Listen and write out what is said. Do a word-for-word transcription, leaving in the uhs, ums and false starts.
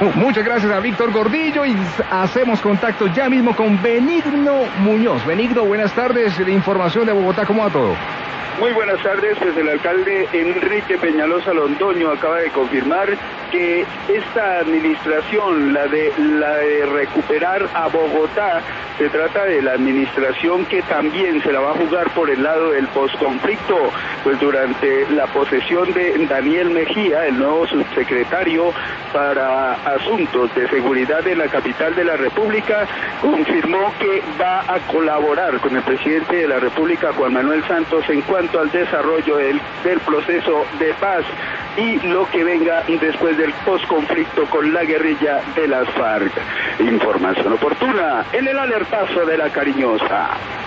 Muchas gracias a Víctor Gordillo y hacemos contacto ya mismo con Benigno Muñoz. Benigno, buenas tardes. La información de Bogotá, ¿cómo va todo? Muy buenas tardes, pues el alcalde Enrique Peñalosa Londoño acaba de confirmar que esta administración, la de, la de recuperar a Bogotá, se trata de la administración que también se la va a jugar por el lado del posconflicto, pues durante la posesión de Daniel Mejía, el nuevo subsecretario para Asuntos de Seguridad de la capital de la República, confirmó que va a colaborar con el presidente de la República, Juan Manuel Santos, en cuanto al desarrollo del, del proceso de paz y lo que venga después del posconflicto con la guerrilla de las FARC. Información oportuna en el alertazo de La Cariñosa.